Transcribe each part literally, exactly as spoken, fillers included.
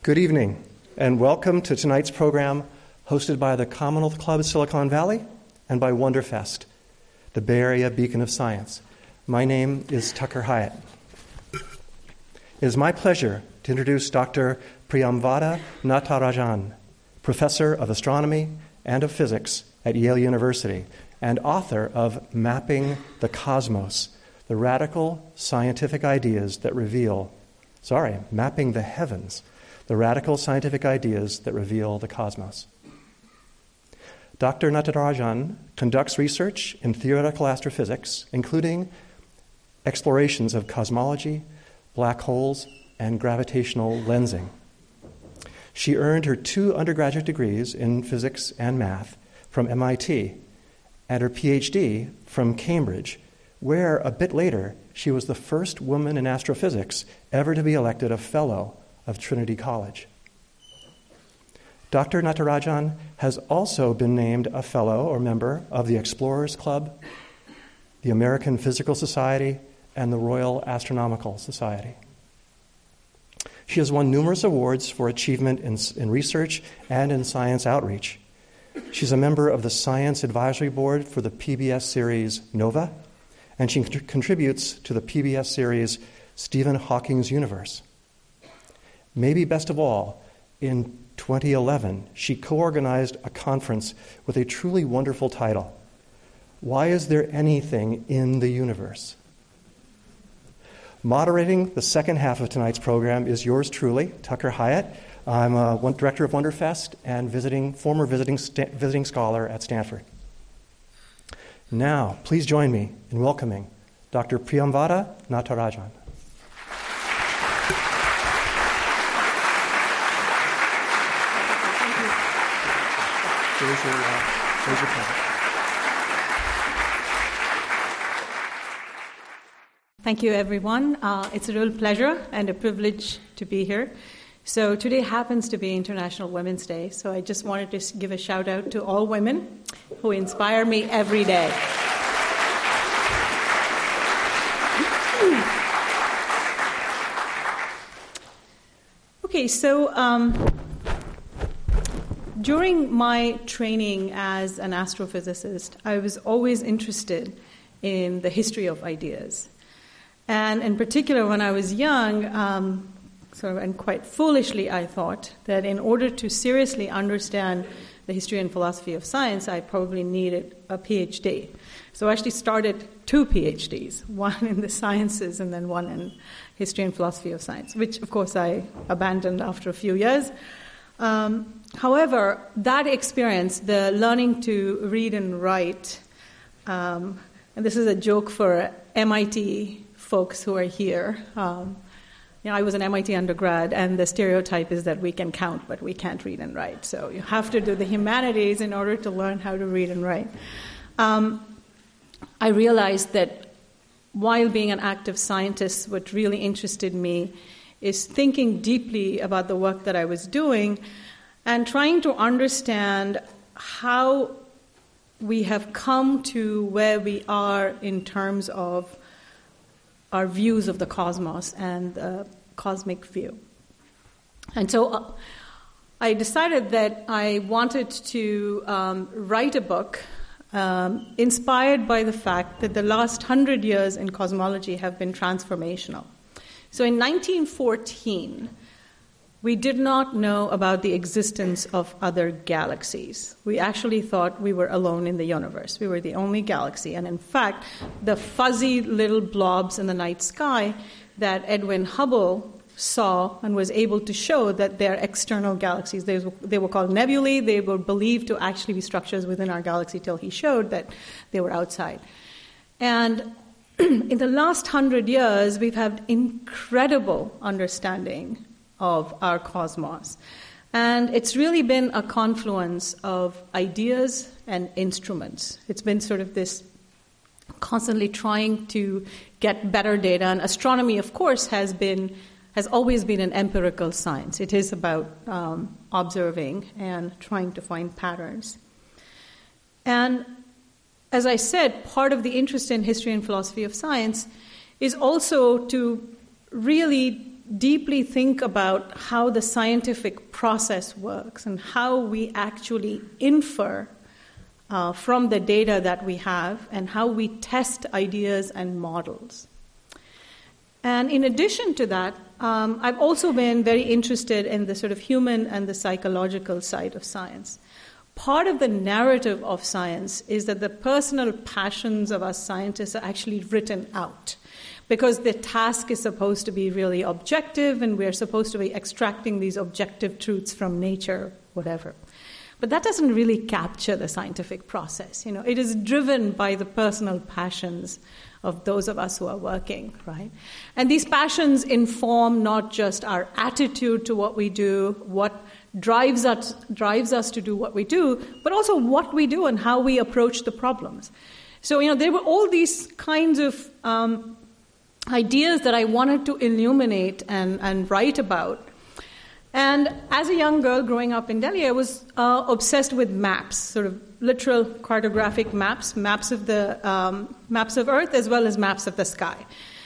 Good evening, and welcome to tonight's program hosted by the Commonwealth Club Silicon Valley and by Wonderfest, the Bay Area beacon of science. My name is Tucker Hyatt. It is my pleasure to introduce Doctor Priyamvada Natarajan, Professor of Astronomy and of Physics at Yale University and author of Mapping the Cosmos, the radical scientific ideas that reveal, sorry, Mapping the Heavens, the radical scientific ideas that reveal the cosmos. Doctor Natarajan conducts research in theoretical astrophysics, including explorations of cosmology, black holes, and gravitational lensing. She earned her two undergraduate degrees in physics and math from M I T and her P H D from Cambridge, where a bit later she was the first woman in astrophysics ever to be elected a fellow of Trinity College. Doctor Natarajan has also been named a fellow or member of the Explorers Club, the American Physical Society, and the Royal Astronomical Society. She has won numerous awards for achievement in, in research and in science outreach. She's a member of the Science Advisory Board for the P B S series NOVA, and she cont- contributes to the P B S series Stephen Hawking's Universe. Maybe best of all, in twenty eleven, she co-organized a conference with a truly wonderful title, Why Is There Anything in the Universe? Moderating the second half of tonight's program is yours truly, Tucker Hyatt. I'm a one, director of Wonderfest and visiting, former visiting, sta- visiting scholar at Stanford. Now, please join me in welcoming Doctor Priyamvada Natarajan. Raise your, uh, raise your pen. Thank you, everyone. Uh, it's a real pleasure and a privilege to be here. So today happens to be International Women's Day, so I just wanted to give a shout out to all women who inspire me every day. Okay, so um, during my training as an astrophysicist, I was always interested in the history of ideas. And in particular, when I was young, um, sort of, and quite foolishly, I thought that in order to seriously understand the history and philosophy of science, I probably needed a P H D. So I actually started two P H Ds, one in the sciences and then one in history and philosophy of science, which, of course, I abandoned after a few years. Um, however, that experience, the learning to read and write, um, and this is a joke for M I T folks who are here. Um, you know, I was an M I T undergrad, and the stereotype is that we can count, but we can't read and write. So you have to do the humanities in order to learn how to read and write. Um, I realized that while being an active scientist, what really interested me is thinking deeply about the work that I was doing and trying to understand how we have come to where we are in terms of our views of the cosmos and the cosmic view. And so uh, I decided that I wanted to um, write a book um, inspired by the fact that the last hundred years in cosmology have been transformational. So in nineteen fourteen, we did not know about the existence of other galaxies. We actually thought we were alone in the universe. We were the only galaxy. And in fact, the fuzzy little blobs in the night sky that Edwin Hubble saw and was able to show that they're external galaxies. They were, they were called nebulae. They were believed to actually be structures within our galaxy till he showed that they were outside. And in the last hundred years, we've had incredible understanding of our cosmos. And it's really been a confluence of ideas and instruments. It's been sort of this constantly trying to get better data. And astronomy, of course, has been has always been an empirical science. It is about um, observing and trying to find patterns. And as I said, part of the interest in history and philosophy of science is also to really deeply think about how the scientific process works and how we actually infer uh, from the data that we have and how we test ideas and models. And in addition to that, um, I've also been very interested in the sort of human and the psychological side of science. Part of the narrative of science is that the personal passions of us scientists are actually written out, because the task is supposed to be really objective, and we're supposed to be extracting these objective truths from nature, whatever. But that doesn't really capture the scientific process. You know, it is driven by the personal passions of those of us who are working, right? And these passions inform not just our attitude to what we do, what drives us drives us to do what we do, but also what we do and how we approach the problems. So, you know, there were all these kinds of um, ideas that I wanted to illuminate and, and write about. And as a young girl growing up in Delhi, I was uh, obsessed with maps, sort of literal cartographic maps, maps of the um, maps of Earth as well as maps of the sky.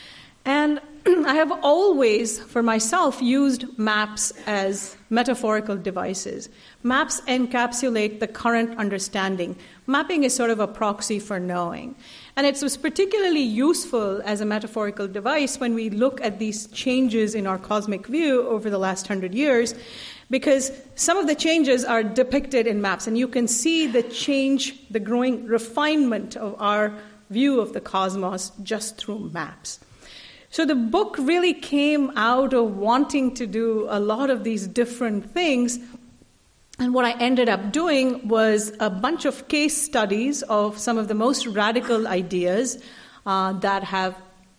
And I have always, for myself, used maps as metaphorical devices. Maps encapsulate the current understanding. Mapping is sort of a proxy for knowing. And it was particularly useful as a metaphorical device when we look at these changes in our cosmic view over the last hundred years, because some of the changes are depicted in maps, and you can see the change, the growing refinement of our view of the cosmos just through maps. So the book really came out of wanting to do a lot of these different things. And what I ended up doing was a bunch of case studies of some of the most radical ideas uh, that have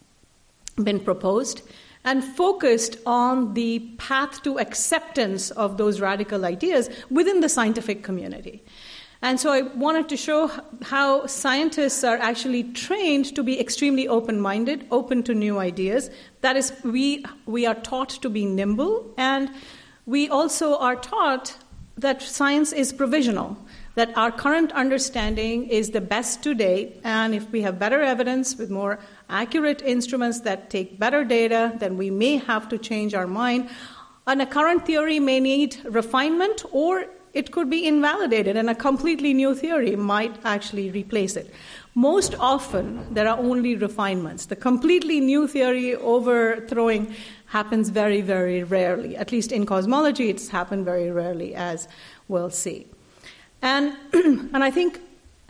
been proposed, and focused on the path to acceptance of those radical ideas within the scientific community. And so I wanted to show how scientists are actually trained to be extremely open-minded, open to new ideas. That is, we we are taught to be nimble, and we also are taught that science is provisional, that our current understanding is the best to date, and if we have better evidence with more accurate instruments that take better data, then we may have to change our mind. And a current theory may need refinement, or it could be invalidated, and a completely new theory might actually replace it. Most often, there are only refinements. The completely new theory overthrowing happens very, very rarely. At least in cosmology, it's happened very rarely, as we'll see. And, and I think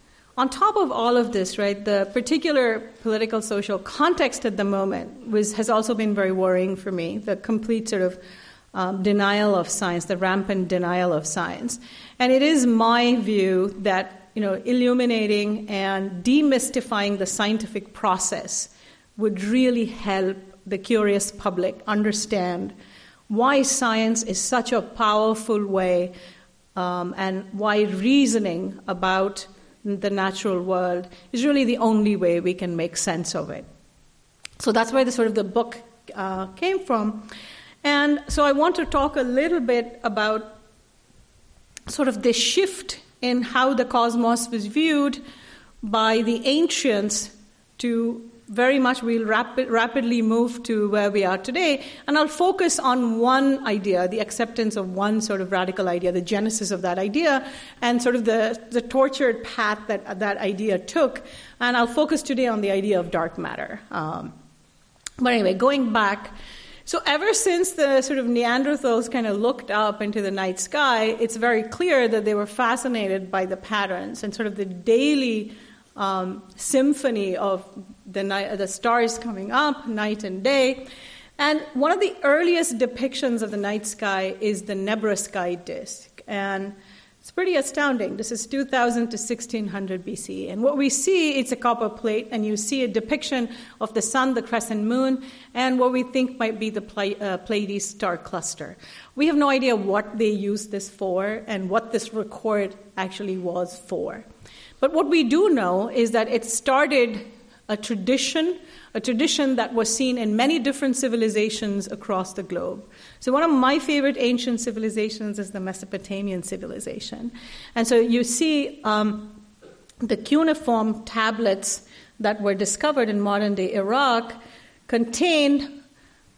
on top of all of this, right, the particular political, social context at the moment was has also been very worrying for me, the complete sort of Um, denial of science, the rampant denial of science. And it is my view that, you know, illuminating and demystifying the scientific process would really help the curious public understand why science is such a powerful way um, and why reasoning about the natural world is really the only way we can make sense of it. So that's where the sort of the book uh, came from. And so I want to talk a little bit about sort of the shift in how the cosmos was viewed by the ancients to very much we'll rapid, rapidly move to where we are today. And I'll focus on one idea, the acceptance of one sort of radical idea, the genesis of that idea, and sort of the, the tortured path that that idea took. And I'll focus today on the idea of dark matter. Um, but anyway, going back, so ever since the sort of Neanderthals kind of looked up into the night sky, it's very clear that they were fascinated by the patterns and sort of the daily um, symphony of the, night, the stars coming up night and day. And one of the earliest depictions of the night sky is the Nebra sky disk. And it's pretty astounding. This is two thousand to sixteen hundred B C. And what we see, it's a copper plate, and you see a depiction of the sun, the crescent moon, and what we think might be the Ple- uh, Pleiades star cluster. We have no idea what they used this for and what this record actually was for. But what we do know is that it started a tradition, a tradition that was seen in many different civilizations across the globe. So one of my favorite ancient civilizations is the Mesopotamian civilization. And so you see um, the cuneiform tablets that were discovered in modern-day Iraq contained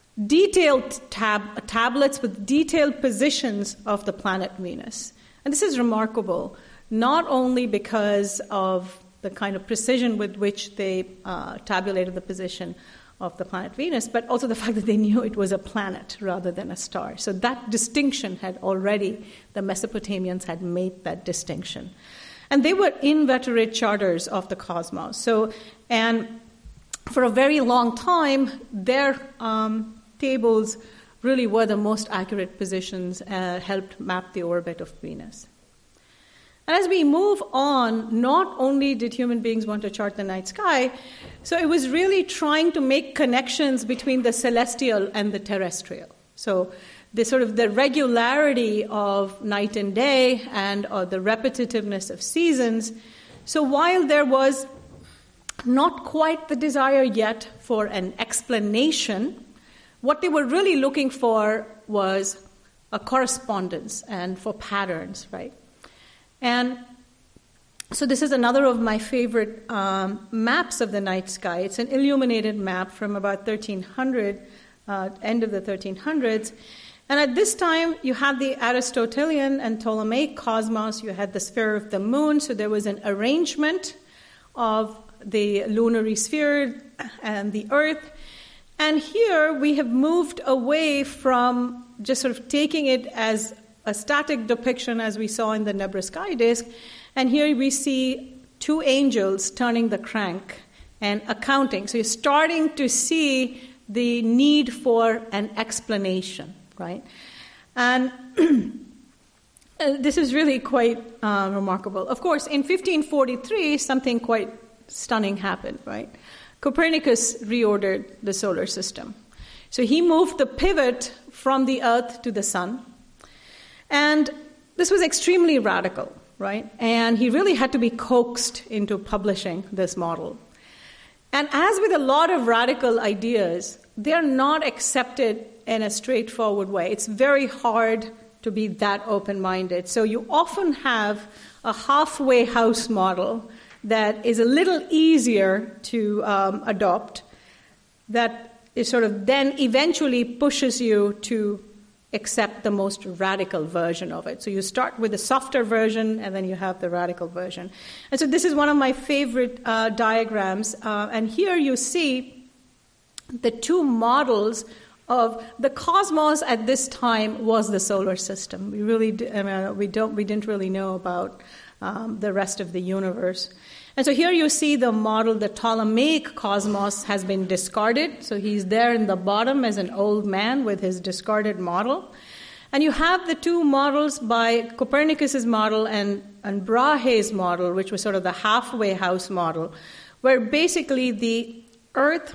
detailed tab- tablets with detailed positions of the planet Venus. And this is remarkable, not only because of the kind of precision with which they uh, tabulated the position of the planet Venus, but also the fact that they knew it was a planet rather than a star. So that distinction had already, the Mesopotamians had made that distinction. And they were inveterate charters of the cosmos. So, and for a very long time, their um, tables really were the most accurate positions, uh, helped map the orbit of Venus. And as we move on, not only did human beings want to chart the night sky, so it was really trying to make connections between the celestial and the terrestrial. So the sort of the regularity of night and day and uh, the repetitiveness of seasons. So while there was not quite the desire yet for an explanation, what they were really looking for was a correspondence and for patterns, right? And so this is another of my favorite um, maps of the night sky. It's an illuminated map from about thirteen hundred, uh, end of the thirteen hundreds. And at this time, you had the Aristotelian and Ptolemaic cosmos. You had the sphere of the moon. So there was an arrangement of the lunary sphere and the Earth. And here we have moved away from just sort of taking it as a static depiction as we saw in the Nebra sky disk. And here we see two angels turning the crank and accounting. So you're starting to see the need for an explanation, right? And this is really quite uh, remarkable. Of course, in fifteen forty-three, something quite stunning happened, right? Copernicus reordered the solar system. So he moved the pivot from the Earth to the sun. And this was extremely radical, right? And he really had to be coaxed into publishing this model. And as with a lot of radical ideas, they're not accepted in a straightforward way. It's very hard to be that open-minded. So you often have a halfway house model that is a little easier to um, adopt, that is sort of then eventually pushes you to accept the most radical version of it. So you start with the softer version, and then you have the radical version. And so this is one of my favorite uh, diagrams. Uh, and here you see the two models of the cosmos at this time was the solar system. We really, d- I mean, we don't, we didn't really know about um, the rest of the universe. And so here you see the model, the Ptolemaic cosmos has been discarded. So he's there in the bottom as an old man with his discarded model. And you have the two models by Copernicus's model and, and Brahe's model, which was sort of the halfway house model, where basically the Earth,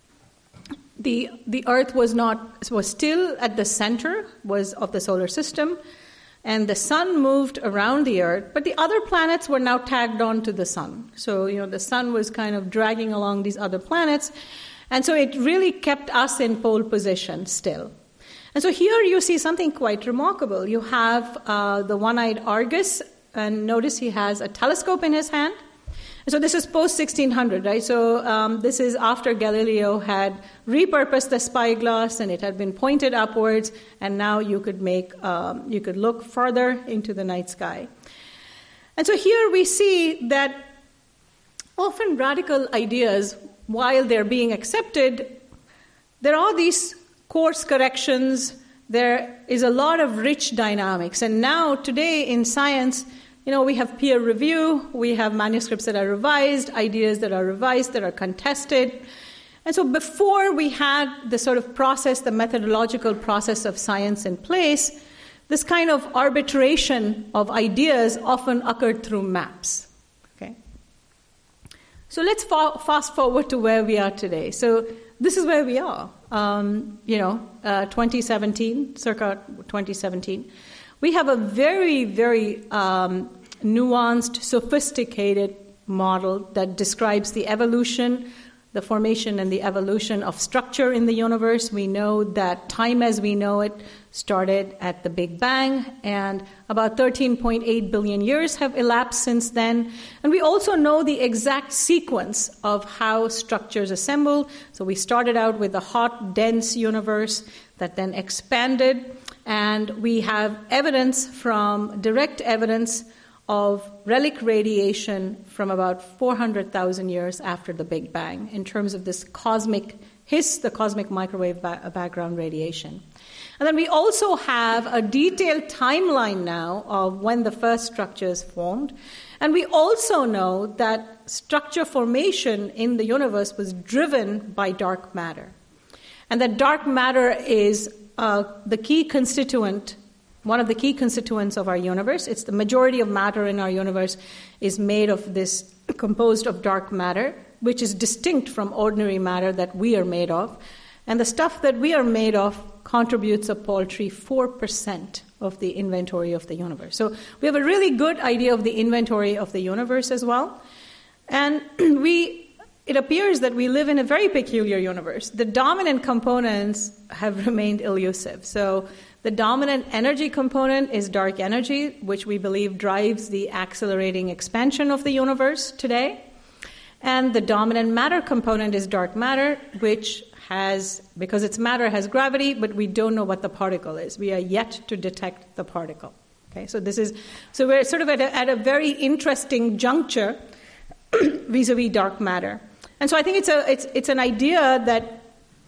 the the Earth was not was still at the center was of the solar system. And the sun moved around the Earth, but the other planets were now tagged on to the sun. So, you know, the sun was kind of dragging along these other planets. And so it really kept us in pole position still. And so here you see something quite remarkable. You have uh, the one-eyed Argus, and notice he has a telescope in his hand. And so this is post sixteen hundred, right? So um, this is after Galileo had repurposed the spyglass and it had been pointed upwards, and now you could make um, you could look further into the night sky. And so here we see that often radical ideas, while they're being accepted, there are these course corrections. There is a lot of rich dynamics, and now today in science, you know, we have peer review, we have manuscripts that are revised, ideas that are revised, that are contested. And so before we had the sort of process, the methodological process of science in place, this kind of arbitration of ideas often occurred through maps. Okay. So let's fa- fast forward to where we are today. So this is where we are, um, you know, uh, twenty seventeen, circa twenty seventeen. We have a very, very um, nuanced, sophisticated model that describes the evolution, the formation and the evolution of structure in the universe. We know that time as we know it started at the Big Bang, and about thirteen point eight billion years have elapsed since then. And we also know the exact sequence of how structures assemble. So we started out with a hot, dense universe that then expanded, and we have evidence from, direct evidence of relic radiation from about four hundred thousand years after the Big Bang in terms of this cosmic hiss, the cosmic microwave ba- background radiation. And then we also have a detailed timeline now of when the first structures formed. And we also know that structure formation in the universe was driven by dark matter. And that dark matter is uh, the key constituent, one of the key constituents of our universe. It's the majority of matter in our universe is made of this, composed of dark matter, which is distinct from ordinary matter that we are made of. And the stuff that we are made of contributes a paltry four percent of the inventory of the universe. So we have a really good idea of the inventory of the universe as well. And we, it appears that we live in a very peculiar universe. The dominant components have remained elusive. So the dominant energy component is dark energy, which we believe drives the accelerating expansion of the universe today. And the dominant matter component is dark matter, which has, because it's matter, has gravity, but we don't know what the particle is. We are yet to detect the particle. Okay, so this is, so we're sort of at a, at a very interesting juncture vis-a-vis dark matter. And so I think it's a it's it's an idea that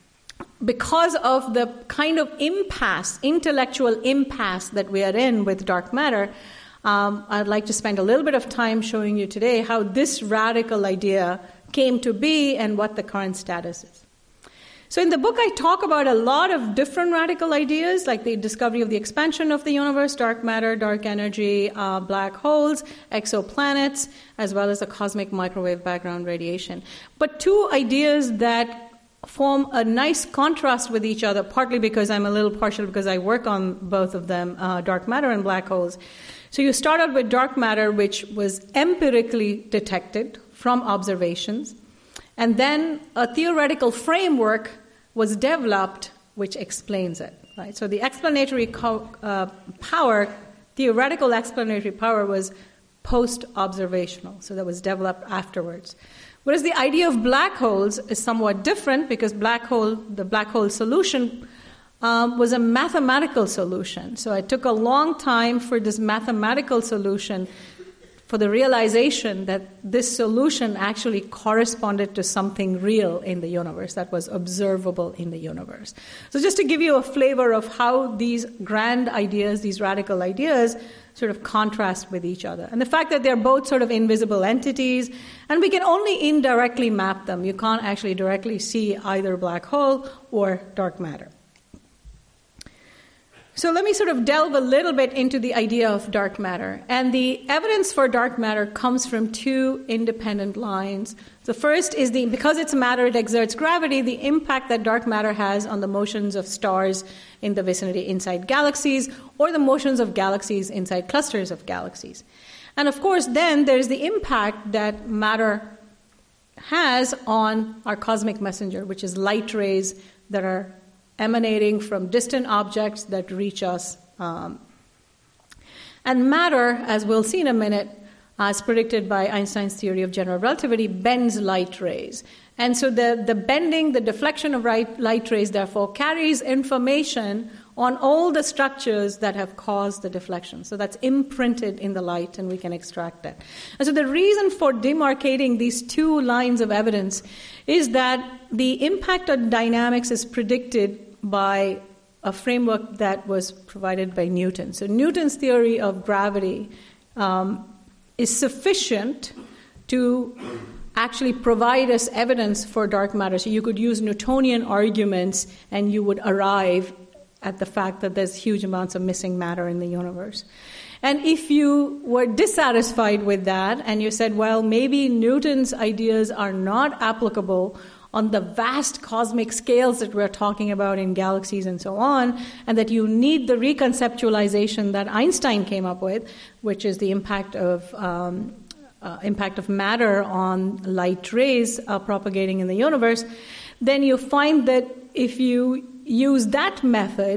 because of the kind of impasse, intellectual impasse that we are in with dark matter, um, I'd like to spend a little bit of time showing you today how this radical idea came to be and what the current status is. So in the book, I talk about a lot of different radical ideas, like the discovery of the expansion of the universe, dark matter, dark energy, uh, black holes, exoplanets, as well as the cosmic microwave background radiation. But two ideas that form a nice contrast with each other, partly because I'm a little partial because I work on both of them, uh, dark matter and black holes. So you start out with dark matter, which was empirically detected from observations, and then a theoretical framework was developed which explains it. Right? So the explanatory co- uh, power, theoretical explanatory power, was post-observational, so that was developed afterwards. Whereas the idea of black holes is somewhat different because black hole, the black hole solution um, was a mathematical solution. So it took a long time for this mathematical solution, for the realization that this solution actually corresponded to something real in the universe that was observable in the universe. So just to give you a flavor of how these grand ideas, these radical ideas, sort of contrast with each other. And the fact that they're both sort of invisible entities, and we can only indirectly map them. You can't actually directly see either black hole or dark matter. So let me sort of delve a little bit into the idea of dark matter. And the evidence for dark matter comes from two independent lines. The first is the, because it's matter, it exerts gravity, the impact that dark matter has on the motions of stars in the vicinity inside galaxies, or the motions of galaxies inside clusters of galaxies. And of course, then there's the impact that matter has on our cosmic messenger, which is light rays that are emanating from distant objects that reach us. Um, and matter, as we'll see in a minute, as predicted by Einstein's theory of general relativity, bends light rays. And so the, the bending, the deflection of light, light rays, therefore, carries information on all the structures that have caused the deflection. So that's imprinted in the light, and we can extract that. And so the reason for demarcating these two lines of evidence is that the impact on dynamics is predicted by a framework that was provided by Newton. So Newton's theory of gravity um, is sufficient to actually provide us evidence for dark matter. So you could use Newtonian arguments and you would arrive at the fact that there's huge amounts of missing matter in the universe. And if you were dissatisfied with that and you said, well, maybe Newton's ideas are not applicable on the vast cosmic scales that we're talking about in galaxies and so on, and that you need the reconceptualization that Einstein came up with, which is the impact of um, uh, impact of matter on light rays uh, propagating in the universe, then you find that if you use that method,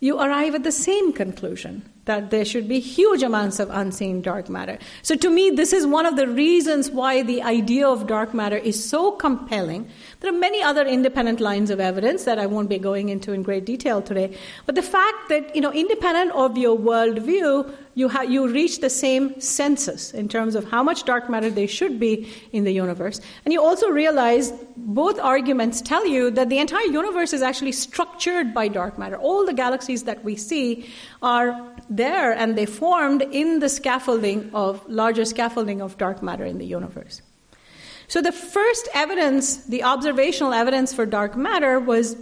you arrive at the same conclusion, that there should be huge amounts of unseen dark matter. So to me, this is one of the reasons why the idea of dark matter is so compelling. There are many other independent lines of evidence that I won't be going into in great detail today. But the fact that, you know, independent of your worldview, you ha- you reach the same census in terms of how much dark matter there should be in the universe. And you also realize both arguments tell you that the entire universe is actually structured by dark matter. All the galaxies that we see are there, and they formed in the scaffolding of, larger scaffolding of dark matter in the universe. So the first evidence, the observational evidence for dark matter was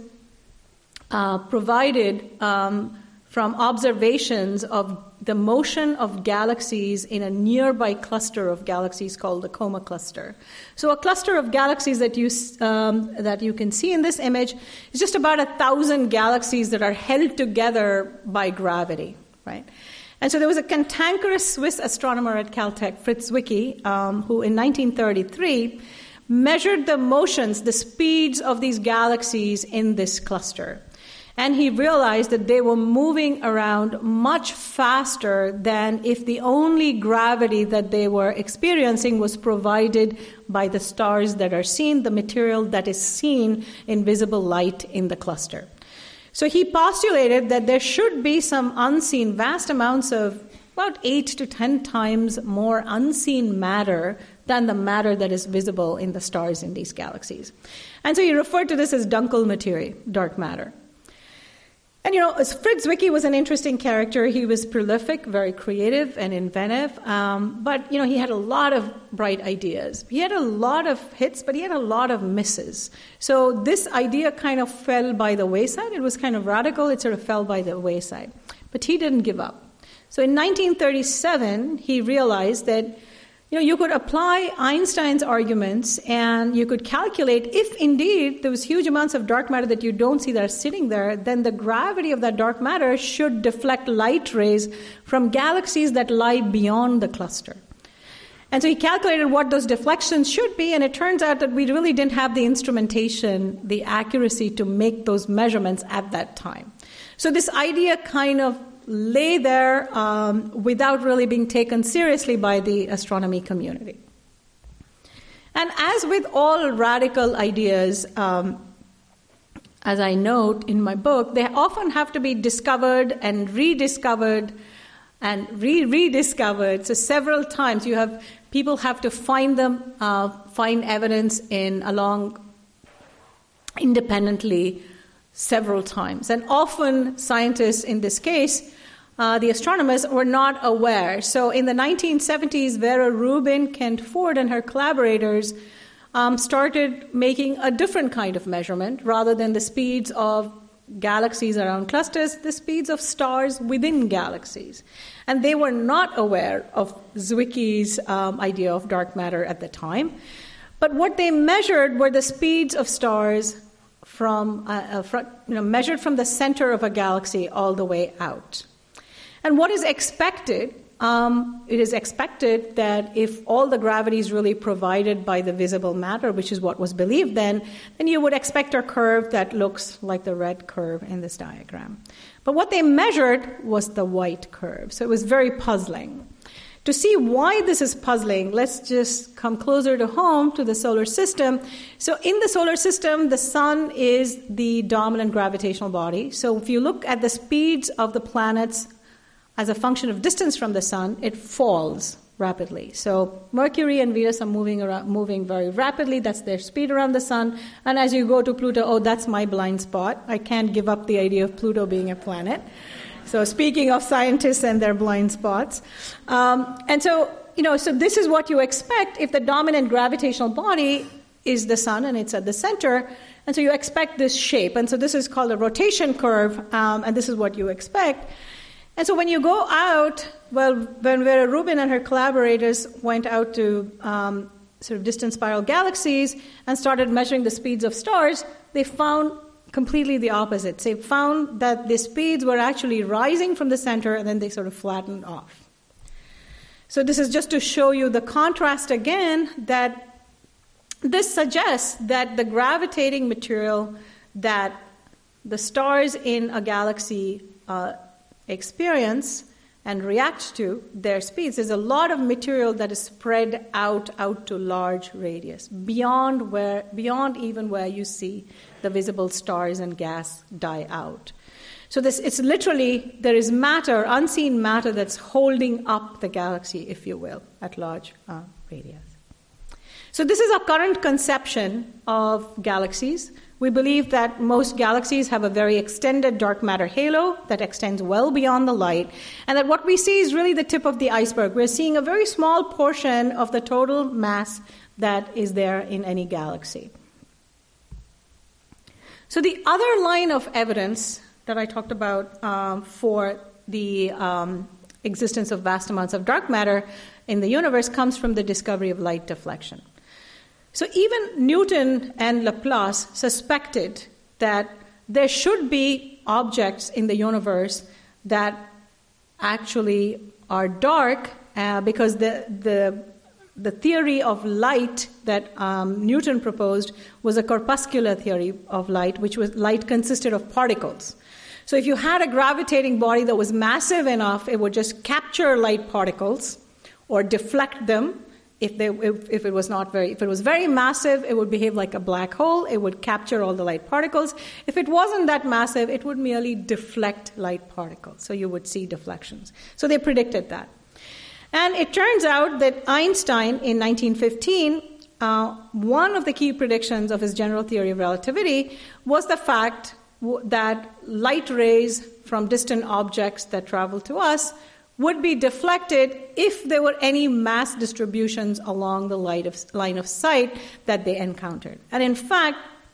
uh, provided um, from observations of the motion of galaxies in a nearby cluster of galaxies called the Coma cluster. So a cluster of galaxies that you um, that you can see in this image is just about a thousand galaxies that are held together by gravity, right? And so there was a cantankerous Swiss astronomer at Caltech, Fritz Zwicky, um, who in nineteen thirty-three measured the motions, the speeds of these galaxies in this cluster. And he realized that they were moving around much faster than if the only gravity that they were experiencing was provided by the stars that are seen, the material that is seen in visible light in the cluster. So he postulated that there should be some unseen, vast amounts of about eight to ten times more unseen matter than the matter that is visible in the stars in these galaxies. And so he referred to this as Dunkel materie, dark matter. And, you know, Fritz Zwicky was an interesting character. He was prolific, very creative and inventive. Um, but, you know, he had a lot of bright ideas. He had a lot of hits, but he had a lot of misses. So this idea kind of fell by the wayside. It was kind of radical. It sort of fell by the wayside. But he didn't give up. So in nineteen thirty-seven, he realized that, you know, you could apply Einstein's arguments and you could calculate if indeed there was huge amounts of dark matter that you don't see that are sitting there, then the gravity of that dark matter should deflect light rays from galaxies that lie beyond the cluster. And so he calculated what those deflections should be, and it turns out that we really didn't have the instrumentation, the accuracy to make those measurements at that time. So this idea kind of lay there um, without really being taken seriously by the astronomy community. And as with all radical ideas, um, as I note in my book, they often have to be discovered and rediscovered and re-rediscovered. So several times you have people have to find them, uh, find evidence in along independently several times. And often scientists in this case, Uh, the astronomers were not aware. So in the nineteen seventies, Vera Rubin, Kent Ford, and her collaborators um, started making a different kind of measurement. Rather than the speeds of galaxies around clusters, the speeds of stars within galaxies. And they were not aware of Zwicky's um, idea of dark matter at the time. But what they measured were the speeds of stars from, uh, uh, from you know, measured from the center of a galaxy all the way out. And what is expected, um, it is expected that if all the gravity is really provided by the visible matter, which is what was believed then, then you would expect a curve that looks like the red curve in this diagram. But what they measured was the white curve, so it was very puzzling. To see why this is puzzling, let's just come closer to home to the solar system. So in the solar system, the sun is the dominant gravitational body. So if you look at the speeds of the planets as a function of distance from the sun, it falls rapidly. So Mercury and Venus are moving around, moving very rapidly. That's their speed around the sun. And as you go to Pluto, oh, that's my blind spot. I can't give up the idea of Pluto being a planet. So speaking of scientists and their blind spots. Um, and so, you know, so this is what you expect if the dominant gravitational body is the sun and it's at the center. And so you expect this shape. And so this is called a rotation curve, um, and this is what you expect. And so when you go out, well, when Vera Rubin and her collaborators went out to um, sort of distant spiral galaxies and started measuring the speeds of stars, they found completely the opposite. They found that the speeds were actually rising from the center, and then they sort of flattened off. So this is just to show you the contrast again, that this suggests that the gravitating material that the stars in a galaxy uh, experience and react to their speeds, there's a lot of material that is spread out out to large radius, beyond where, beyond even where you see the visible stars and gas die out. So this, it's literally, there is matter, unseen matter, that's holding up the galaxy, if you will, at large uh, radius. So this is our current conception of galaxies. We believe that most galaxies have a very extended dark matter halo that extends well beyond the light, and that what we see is really the tip of the iceberg. We're seeing a very small portion of the total mass that is there in any galaxy. So the other line of evidence that I talked about um, for the um, existence of vast amounts of dark matter in the universe comes from the discovery of light deflection. So even Newton and Laplace suspected that there should be objects in the universe that actually are dark uh, because the, the, the theory of light that um, Newton proposed was a corpuscular theory of light, which was light consisted of particles. So if you had a gravitating body that was massive enough, it would just capture light particles or deflect them. If, they, if, if it was not very, if it was very massive, it would behave like a black hole. It would capture all the light particles. If it wasn't that massive, it would merely deflect light particles. So you would see deflections. So they predicted that. And it turns out that Einstein, in nineteen fifteen, uh, one of the key predictions of his general theory of relativity was the fact w- that light rays from distant objects that travel to us would be deflected if there were any mass distributions along the light of, line of sight that they encountered. And in fact,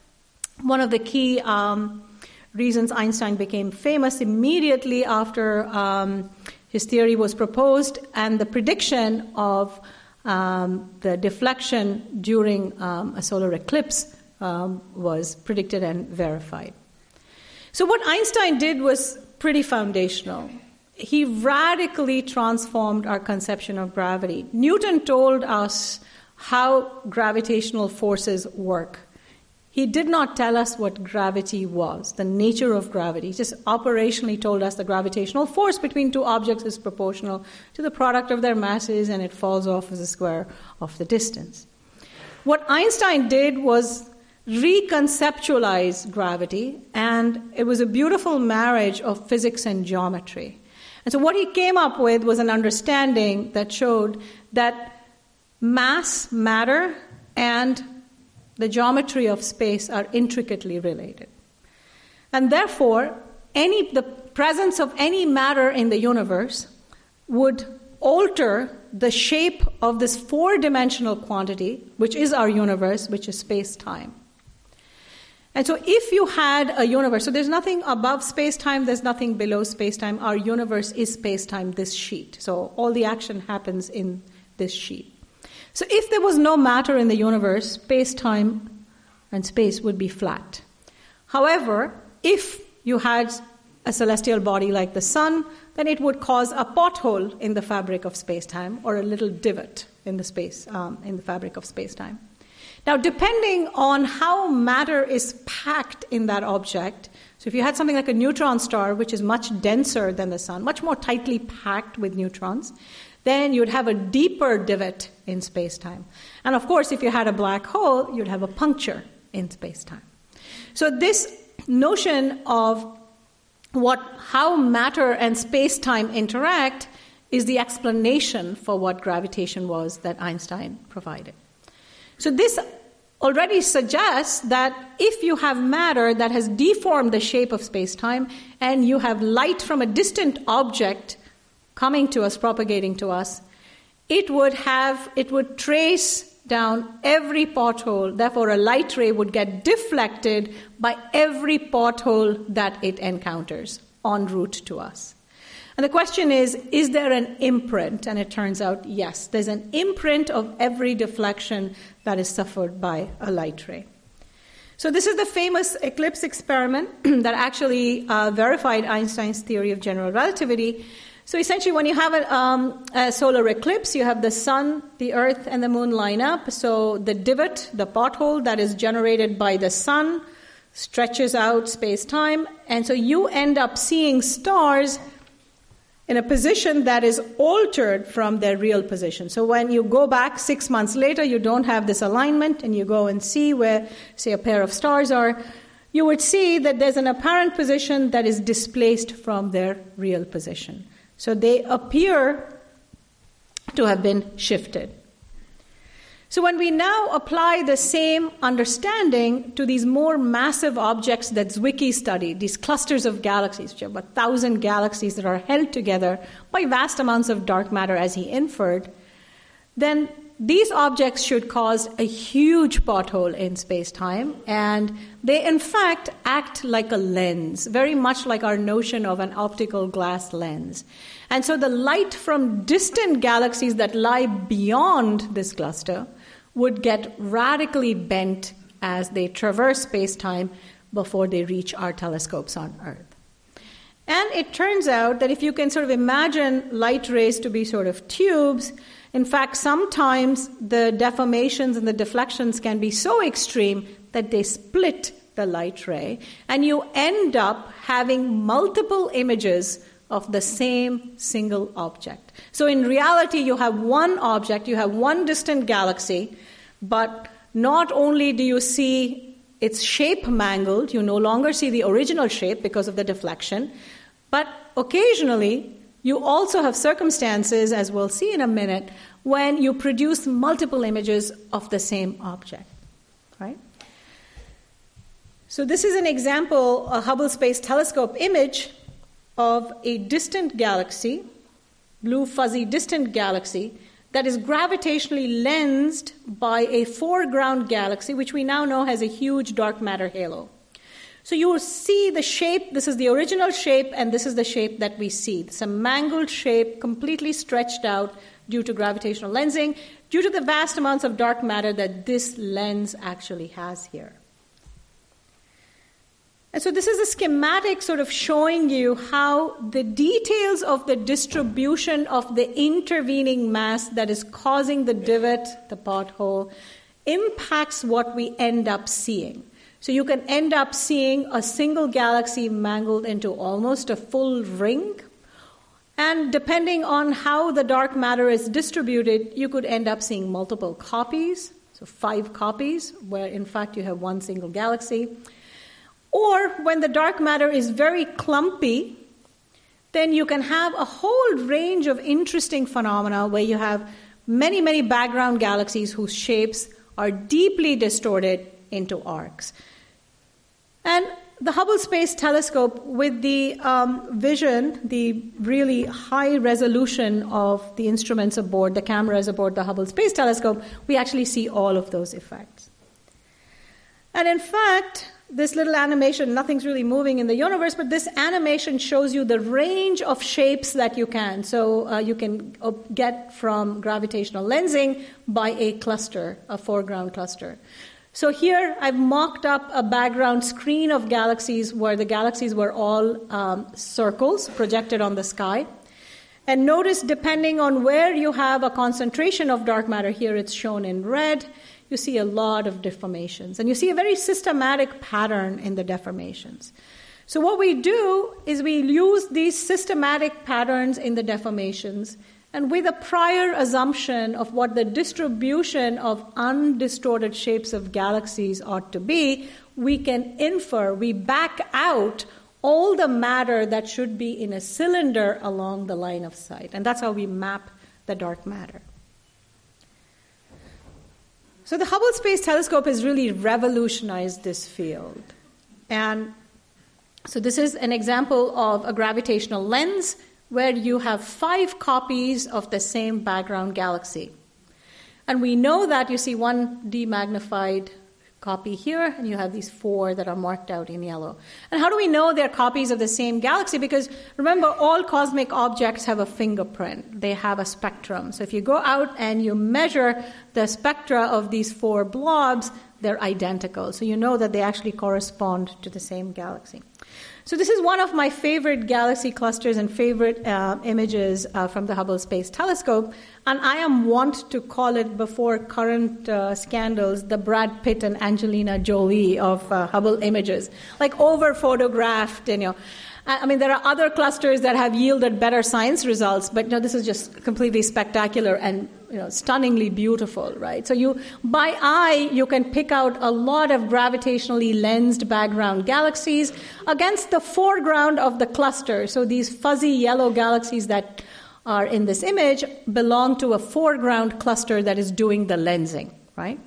one of the key um, reasons Einstein became famous immediately after um, his theory was proposed and the prediction of um, the deflection during um, a solar eclipse um, was predicted and verified. So what Einstein did was pretty foundational. He radically transformed our conception of gravity. Newton told us how gravitational forces work. He did not tell us what gravity was, the nature of gravity. He just operationally told us the gravitational force between two objects is proportional to the product of their masses, and it falls off as a square of the distance. What Einstein did was reconceptualize gravity, and it was a beautiful marriage of physics and geometry. And so what he came up with was an understanding that showed that mass, matter, and the geometry of space are intricately related. And therefore, any the presence of any matter in the universe would alter the shape of this four-dimensional quantity, which is our universe, which is space-time. And so if you had a universe, so there's nothing above space-time, there's nothing below space-time. Our universe is space-time, this sheet. So all the action happens in this sheet. So if there was no matter in the universe, space-time and space would be flat. However, if you had a celestial body like the sun, then it would cause a pothole in the fabric of space-time or a little divot in the space, um, in the fabric of space-time. Now, depending on how matter is packed in that object, so if you had something like a neutron star, which is much denser than the sun, much more tightly packed with neutrons, then you'd have a deeper divot in space-time. And of course, if you had a black hole, you'd have a puncture in space-time. So this notion of what how matter and space-time interact is the explanation for what gravitation was that Einstein provided. So this already suggests that if you have matter that has deformed the shape of space-time and you have light from a distant object coming to us, propagating to us, it would have, it would trace down every pothole. Therefore, a light ray would get deflected by every pothole that it encounters en route to us. And the question is, is there an imprint? And it turns out, yes, there's an imprint of every deflection that is suffered by a light ray. So this is the famous eclipse experiment that actually uh, verified Einstein's theory of general relativity. So essentially, when you have a, um, a solar eclipse, you have the sun, the earth, and the moon line up. So the divot, the pothole that is generated by the sun, stretches out space-time, and so you end up seeing stars in a position that is altered from their real position. So when you go back six months later, you don't have this alignment, and you go and see where, say, a pair of stars are, you would see that there's an apparent position that is displaced from their real position. So they appear to have been shifted. So when we now apply the same understanding to these more massive objects that Zwicky studied, these clusters of galaxies, which are about one thousand galaxies that are held together by vast amounts of dark matter, as he inferred, then these objects should cause a huge pothole in space-time, and they in fact act like a lens, very much like our notion of an optical glass lens. And so the light from distant galaxies that lie beyond this cluster would get radically bent as they traverse space-time before they reach our telescopes on Earth. And it turns out that if you can sort of imagine light rays to be sort of tubes, in fact, sometimes the deformations and the deflections can be so extreme that they split the light ray, and you end up having multiple images of the same single object. So in reality, you have one object, you have one distant galaxy, but not only do you see its shape mangled, you no longer see the original shape because of the deflection, but occasionally you also have circumstances, as we'll see in a minute, when you produce multiple images of the same object, right? So this is an example, a Hubble Space Telescope image of a distant galaxy, blue fuzzy distant galaxy, that is gravitationally lensed by a foreground galaxy, which we now know has a huge dark matter halo. So you will see the shape, this is the original shape, and this is the shape that we see. It's a mangled shape, completely stretched out due to gravitational lensing, due to the vast amounts of dark matter that this lens actually has here. And so this is a schematic sort of showing you how the details of the distribution of the intervening mass that is causing the divot, the pothole, impacts what we end up seeing. So you can end up seeing a single galaxy mangled into almost a full ring. And depending on how the dark matter is distributed, you could end up seeing multiple copies, so five copies, where in fact you have one single galaxy. Or when the dark matter is very clumpy, then you can have a whole range of interesting phenomena where you have many, many background galaxies whose shapes are deeply distorted into arcs. And the Hubble Space Telescope, with the um, vision, the really high resolution of the instruments aboard, the cameras aboard the Hubble Space Telescope, we actually see all of those effects. And in fact, this little animation, nothing's really moving in the universe, but this animation shows you the range of shapes that you can. So uh, you can uh, get from gravitational lensing by a cluster, a foreground cluster. So here I've mocked up a background screen of galaxies where the galaxies were all um, circles projected on the sky. And notice, depending on where you have a concentration of dark matter, here it's shown in red, you see a lot of deformations. And you see a very systematic pattern in the deformations. So what we do is we use these systematic patterns in the deformations, and with a prior assumption of what the distribution of undistorted shapes of galaxies ought to be, we can infer, we back out all the matter that should be in a cylinder along the line of sight. And that's how we map the dark matter. So the Hubble Space Telescope has really revolutionized this field. And so this is an example of a gravitational lens where you have five copies of the same background galaxy. And we know that you see one demagnified copy here, and you have these four that are marked out in yellow. And how do we know they're copies of the same galaxy? Because remember, all cosmic objects have a fingerprint. They have a spectrum. So if you go out and you measure the spectra of these four blobs, they're identical. So you know that they actually correspond to the same galaxy. So this is one of my favorite galaxy clusters and favorite uh, images uh, from the Hubble Space Telescope. And I am wont to call it, before current uh, scandals, the Brad Pitt and Angelina Jolie of uh, Hubble images. Like over-photographed, and, you know. I mean, there are other clusters that have yielded better science results, but no, this is just completely spectacular and, you know, stunningly beautiful, right? So you, by eye, you can pick out a lot of gravitationally lensed background galaxies against the foreground of the cluster. So these fuzzy yellow galaxies that are in this image belong to a foreground cluster that is doing the lensing, right?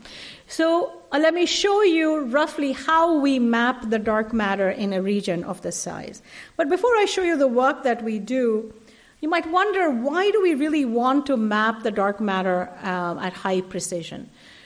So uh, let me show you roughly how we map the dark matter in a region of this size. But before I show you the work that we do, you might wonder, why do we really want to map the dark matter uh, at high precision?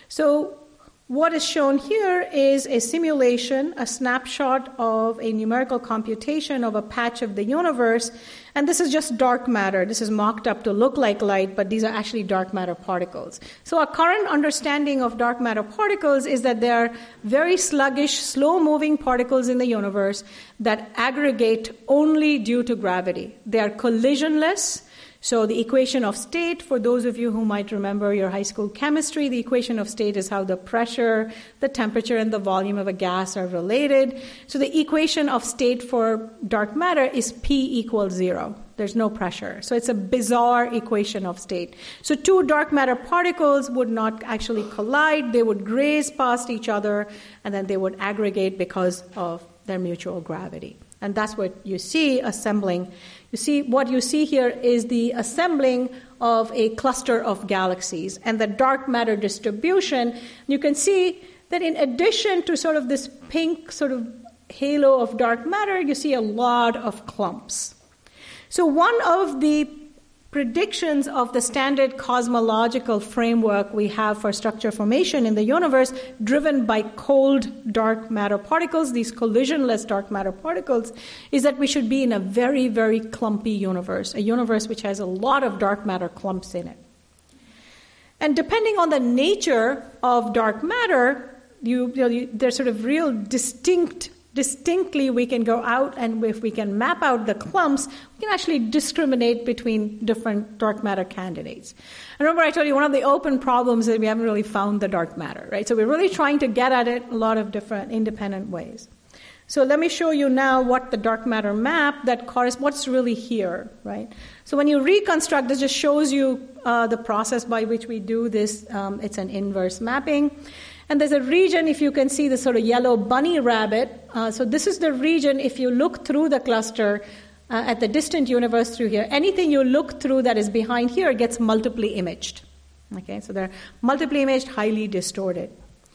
So what is shown here is a simulation, a snapshot of a numerical computation of a patch of the universe. And this is just dark matter. This is mocked up to look like light, but these are actually dark matter particles. So our current understanding of dark matter particles is that they are very sluggish, slow-moving particles in the universe that aggregate only due to gravity. They are collisionless. So the equation of state, for those of you who might remember your high school chemistry, the equation of state is how the pressure, the temperature, and the volume of a gas are related. So the equation of state for dark matter is P equals zero. There's no pressure. So it's a bizarre equation of state. So two dark matter particles would not actually collide. They would graze past each other, and then they would aggregate because of their mutual gravity. And that's what you see assembling. You see, what you see here is the assembling of a cluster of galaxies and the dark matter distribution. You can see that in addition to sort of this pink sort of halo of dark matter, you see a lot of clumps. So one of the predictions of the standard cosmological framework we have for structure formation in the universe, driven by cold dark matter particles, these collisionless dark matter particles, is that we should be in a very, very clumpy universe, a universe which has a lot of dark matter clumps in it. And depending on the nature of dark matter, you, you know, you, there's sort of real distinct Distinctly, we can go out, and if we can map out the clumps, we can actually discriminate between different dark matter candidates. And remember, I told you one of the open problems is we haven't really found the dark matter, right? So we're really trying to get at it a lot of different independent ways. So let me show you now what the dark matter map that corresponds, what's really here, right? So when you reconstruct, this just shows you uh, the process by which we do this. Um, it's an inverse mapping. And there's a region, if you can see the sort of yellow bunny rabbit. Uh, so this is the region, if you look through the cluster uh, at the distant universe through here, anything you look through that is behind here gets multiply imaged. Okay, so they're multiply imaged, highly distorted.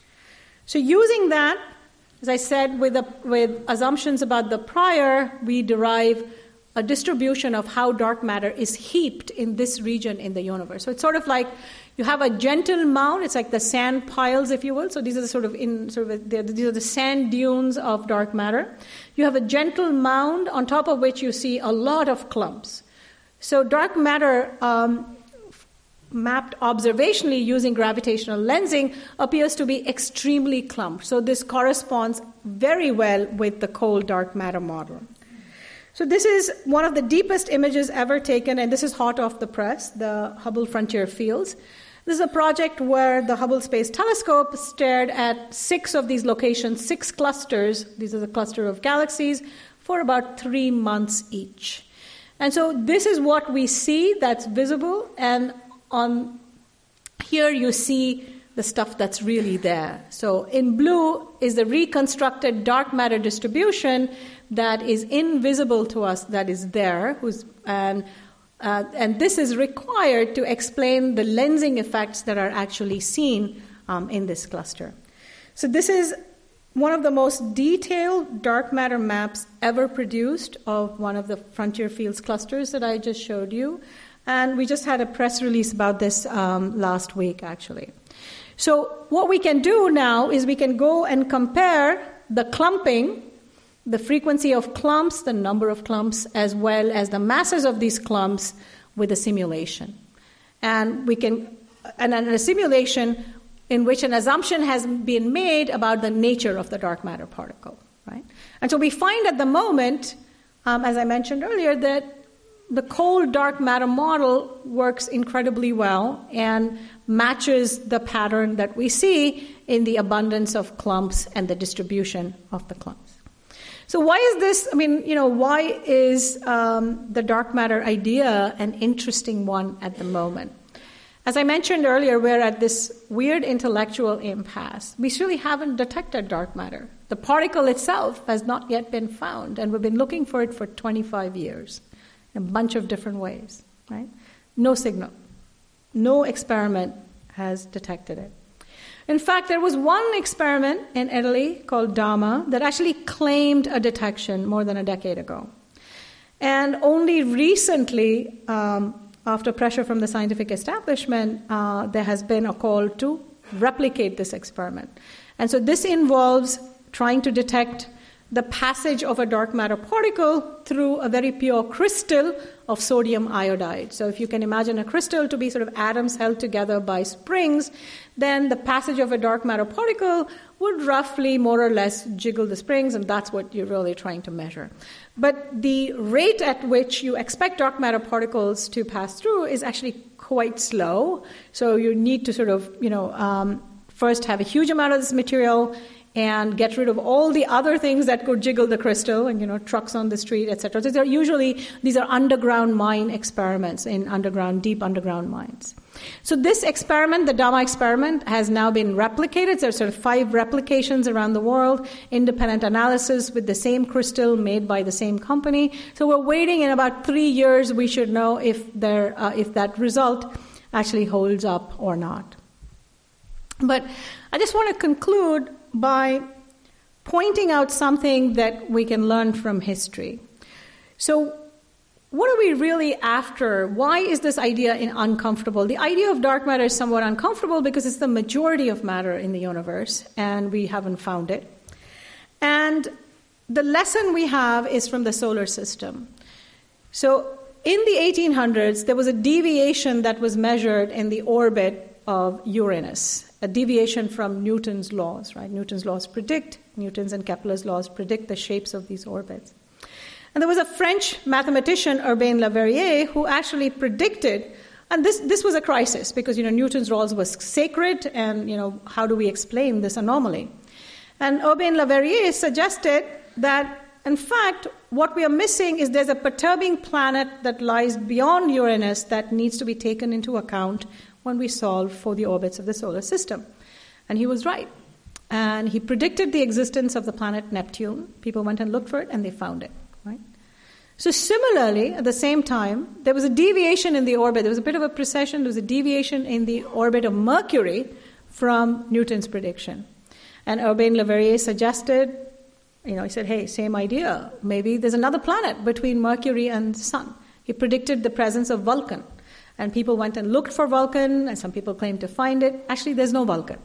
So using that, as I said, with, the, with assumptions about the prior, we derive a distribution of how dark matter is heaped in this region in the universe. So it's sort of like you have a gentle mound. It's like the sand piles, if you will. So these are the sort of in sort of the, these are the sand dunes of dark matter. You have a gentle mound on top of which you see a lot of clumps. So dark matter um, mapped observationally using gravitational lensing appears to be extremely clumped. So this corresponds very well with the cold dark matter model. So this is one of the deepest images ever taken, and this is hot off the press, the Hubble Frontier Fields. This is a project where the Hubble Space Telescope stared at six of these locations, six clusters. These are the cluster of galaxies for about three months each. And so this is what we see that's visible, and on here you see the stuff that's really there. So in blue is the reconstructed dark matter distribution that is invisible to us, that is there, who's, and, uh, and this is required to explain the lensing effects that are actually seen um, in this cluster. So this is one of the most detailed dark matter maps ever produced of one of the Frontier Fields clusters that I just showed you, and we just had a press release about this um, last week, actually. So what we can do now is we can go and compare the clumping, the frequency of clumps, the number of clumps, as well as the masses of these clumps with a simulation. And we can, and a simulation in which an assumption has been made about the nature of the dark matter particle, right? And so we find at the moment, um, as I mentioned earlier, that the cold dark matter model works incredibly well and matches the pattern that we see in the abundance of clumps and the distribution of the clumps. So why is this, I mean, you know, why is um, the dark matter idea an interesting one at the moment? As I mentioned earlier, we're at this weird intellectual impasse. We really haven't detected dark matter. The particle itself has not yet been found, and we've been looking for it for twenty-five years in a bunch of different ways, right? No signal. No experiment has detected it. In fact, there was one experiment in Italy called DAMA that actually claimed a detection more than a decade ago. And only recently, um, after pressure from the scientific establishment, uh, there has been a call to replicate this experiment. And so this involves trying to detect the passage of a dark matter particle through a very pure crystal of sodium iodide. So if you can imagine a crystal to be sort of atoms held together by springs, then the passage of a dark matter particle would roughly more or less jiggle the springs, and that's what you're really trying to measure. But the rate at which you expect dark matter particles to pass through is actually quite slow. So you need to sort of, you know, um, first have a huge amount of this material and get rid of all the other things that could jiggle the crystal, and, you know, trucks on the street, et cetera. So they're usually, these are underground mine experiments in underground, deep underground mines. So this experiment, the DAMA experiment, has now been replicated. There's sort of five replications around the world, independent analysis with the same crystal made by the same company. So we're waiting. In about three years, we should know if there, uh, if that result actually holds up or not. But I just want to conclude by pointing out something that we can learn from history. So what are we really after? Why is this idea uncomfortable? The idea of dark matter is somewhat uncomfortable because it's the majority of matter in the universe, and we haven't found it. And the lesson we have is from the solar system. So in the eighteen hundreds, there was a deviation that was measured in the orbit of Uranus, a deviation from Newton's laws, right? Newton's laws predict, Newton's and Kepler's laws predict the shapes of these orbits. And there was a French mathematician, Urbain Le Verrier, who actually predicted, and this, this was a crisis because, you know, Newton's laws was sacred, and, you know, how do we explain this anomaly? And Urbain Le Verrier suggested that, in fact, what we are missing is there's a perturbing planet that lies beyond Uranus that needs to be taken into account when we solve for the orbits of the solar system. And he was right. And he predicted the existence of the planet Neptune. People went and looked for it, and they found it. Right? So similarly, at the same time, there was a deviation in the orbit. There was a bit of a precession. There was a deviation in the orbit of Mercury from Newton's prediction. And Urbain Le Verrier suggested, you know, he said, hey, same idea. Maybe there's another planet between Mercury and the Sun. He predicted the presence of Vulcan. And people went and looked for Vulcan, and some people claimed to find it. Actually, there's no Vulcan.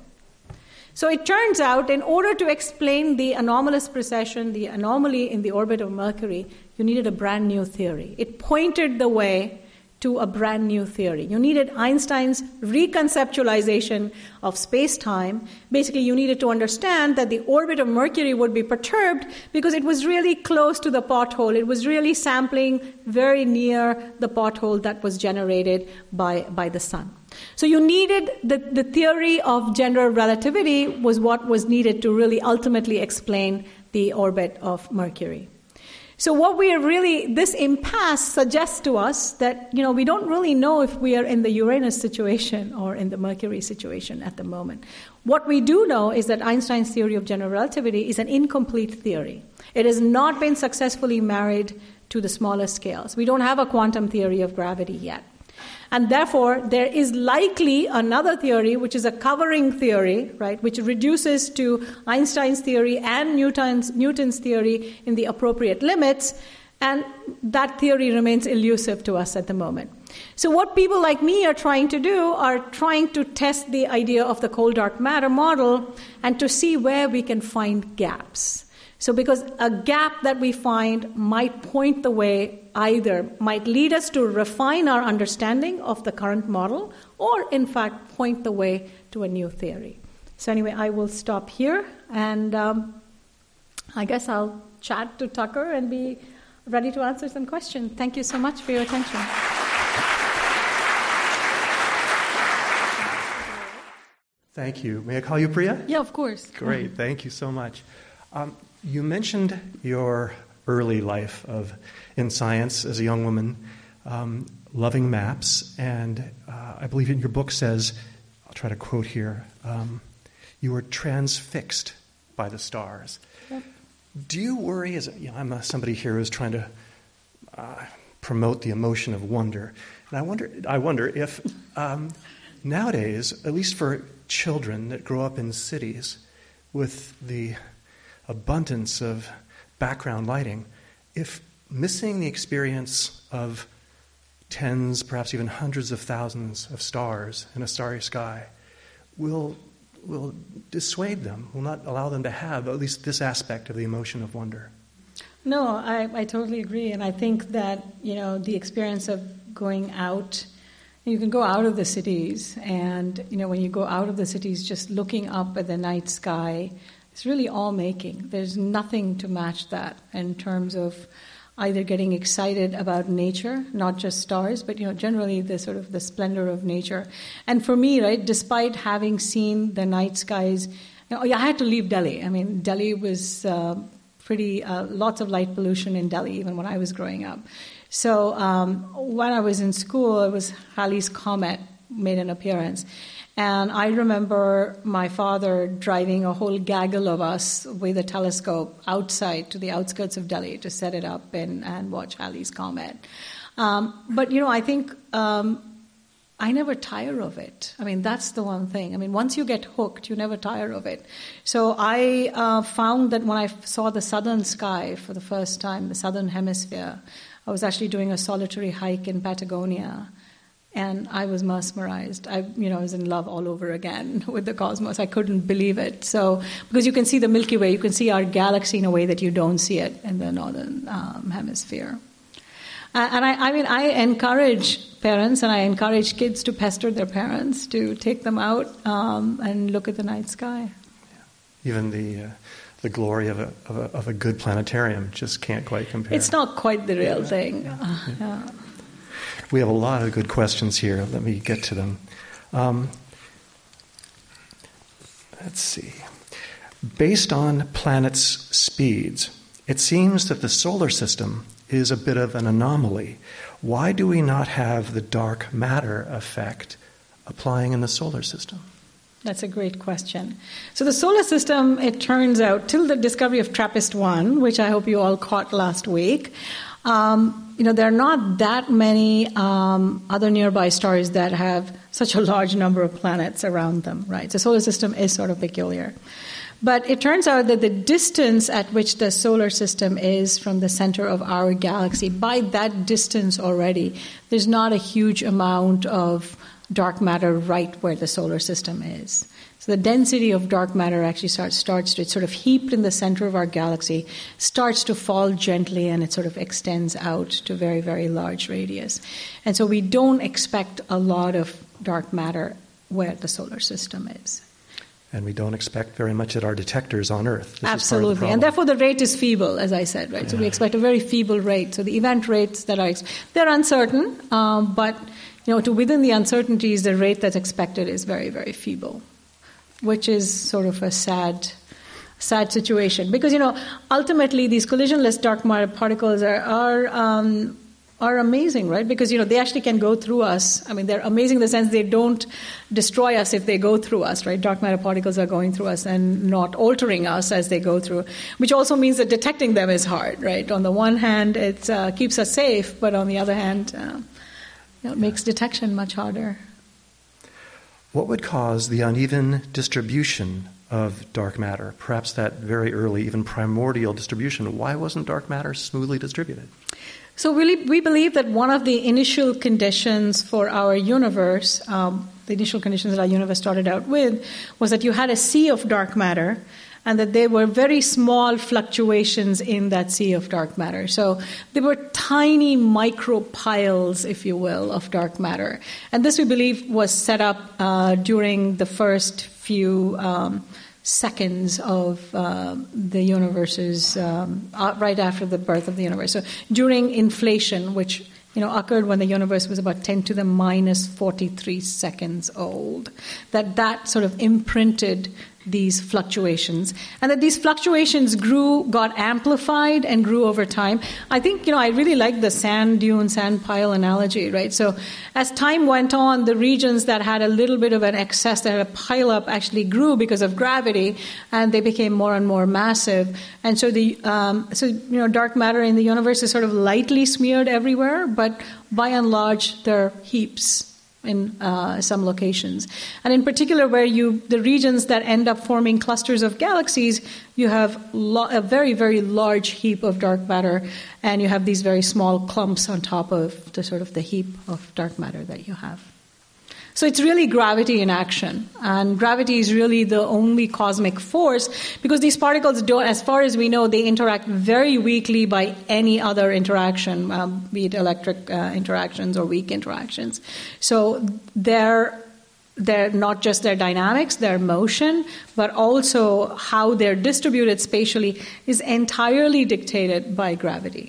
So it turns out, in order to explain the anomalous precession, the anomaly in the orbit of Mercury, you needed a brand new theory. It pointed the way to a brand new theory. You needed Einstein's reconceptualization of space-time. Basically, you needed to understand that the orbit of Mercury would be perturbed because it was really close to the pothole. It was really sampling very near the pothole that was generated by, by the sun. So you needed, the, the theory of general relativity was what was needed to really ultimately explain the orbit of Mercury. So what we are really, this impasse suggests to us that, you know, we don't really know if we are in the Uranus situation or in the Mercury situation at the moment. What we do know is that Einstein's theory of general relativity is an incomplete theory. It has not been successfully married to the smaller scales. We don't have a quantum theory of gravity yet. And therefore, there is likely another theory, which is a covering theory, right, which reduces to Einstein's theory and Newton's, Newton's theory in the appropriate limits, and that theory remains elusive to us at the moment. So what people like me are trying to do are trying to test the idea of the cold dark matter model and to see where we can find gaps. So because a gap that we find might point the way, either might lead us to refine our understanding of the current model, or in fact point the way to a new theory. So anyway, I will stop here, and um, I guess I'll chat to Tucker and be ready to answer some questions. Thank you so much for your attention. Thank you. May I call you Priya? Yeah, of course. Great. Mm-hmm. Thank you so much. Um, you mentioned your early life of in science as a young woman, um, loving maps, and uh, I believe in your book says, I'll try to quote here, um, you were transfixed by the stars. Yep. Do you worry, as a, you know, I'm a, somebody here who's trying to uh, promote the emotion of wonder, and I wonder, I wonder if um, nowadays, at least for children that grow up in cities with the abundance of background lighting, if missing the experience of tens, perhaps even hundreds of thousands of stars in a starry sky will will dissuade them, will not allow them to have at least this aspect of the emotion of wonder. No, I, I totally agree, and I think that, you know, the experience of going out, you can go out of the cities, and, you know, when you go out of the cities, just looking up at the night sky, it's really all-making. There's nothing to match that in terms of either getting excited about nature, not just stars, but, you know, generally the sort of the splendor of nature. And for me, right, despite having seen the night skies, you know, I had to leave Delhi. I mean, Delhi was uh, pretty, uh, lots of light pollution in Delhi, even when I was growing up. So um, when I was in school, it was Halley's Comet made an appearance. And I remember my father driving a whole gaggle of us with a telescope outside to the outskirts of Delhi to set it up and, and watch Halley's Comet. Um, but, you know, I think um, I never tire of it. I mean, that's the one thing. I mean, once you get hooked, you never tire of it. So I uh, found that when I saw the southern sky for the first time, the southern hemisphere, I was actually doing a solitary hike in Patagonia, and I was mesmerized. I, you know, I was in love all over again with the cosmos. I couldn't believe it. So, because you can see the Milky Way, you can see our galaxy in a way that you don't see it in the northern um, hemisphere. Uh, and I, I mean, I encourage parents and I encourage kids to pester their parents to take them out um, and look at the night sky. Yeah. Even the uh, the glory of a, of a of a good planetarium just can't quite compare. It's not quite the real yeah. thing. Yeah. Uh, yeah. We have a lot of good questions here. Let me get to them. Um, let's see. Based on planets' speeds, it seems that the solar system is a bit of an anomaly. Why do we not have the dark matter effect applying in the solar system? That's a great question. So the solar system, it turns out, till the discovery of TRAPPIST one, which I hope you all caught last week, um, you know, there are not that many um, other nearby stars that have such a large number of planets around them, right? The solar system is sort of peculiar. But it turns out that the distance at which the solar system is from the center of our galaxy, by that distance already, there's not a huge amount of dark matter right where the solar system is. So the density of dark matter actually starts, starts to, it's sort of heaped in the center of our galaxy, starts to fall gently, and it sort of extends out to very, very large radius. And so we don't expect a lot of dark matter where the solar system is. And we don't expect very much at our detectors on Earth. This Absolutely. And therefore the rate is feeble, as I said, right? Yeah. So we expect a very feeble rate. So the event rates that are, they're uncertain, um, but you know, to within the uncertainties, the rate that's expected is very, very feeble, which is sort of a sad, sad situation. Because, you know, ultimately these collisionless dark matter particles are, are um, are amazing, right? Because, you know, they actually can go through us. I mean, they're amazing in the sense they don't destroy us if they go through us, right? Dark matter particles are going through us and not altering us as they go through, which also means that detecting them is hard, right? On the one hand, it uh, keeps us safe, but on the other hand, uh, you know, it makes detection much harder. What would cause the uneven distribution of dark matter? Perhaps that very early, even primordial distribution. Why wasn't dark matter smoothly distributed? So we, we believe that one of the initial conditions for our universe, um, the initial conditions that our universe started out with, was that you had a sea of dark matter, and that there were very small fluctuations in that sea of dark matter. So there were tiny micro piles, if you will, of dark matter. And this, we believe, was set up uh, during the first few um, seconds of uh, the universe's, um, uh, right after the birth of the universe. So during inflation, which you know, occurred when the universe was about ten to the minus forty-three seconds old, that that sort of imprinted these fluctuations, and that these fluctuations grew, got amplified, and grew over time. I think, you know, I really like the sand dune, sand pile analogy, right? So as time went on, the regions that had a little bit of an excess, that had a pile up, actually grew because of gravity, and they became more and more massive. And so the, um, so, you know, dark matter in the universe is sort of lightly smeared everywhere, but by and large, they're heaps in uh, some locations. And in particular, where you, the regions that end up forming clusters of galaxies, you have lo- a very, very large heap of dark matter, and you have these very small clumps on top of the sort of the heap of dark matter that you have. So it's really gravity in action, and gravity is really the only cosmic force, because these particles don't, as far as we know, they interact very weakly by any other interaction, um, be it electric uh, interactions or weak interactions. So they're they're not just their dynamics, their motion, but also how they're distributed spatially is entirely dictated by gravity.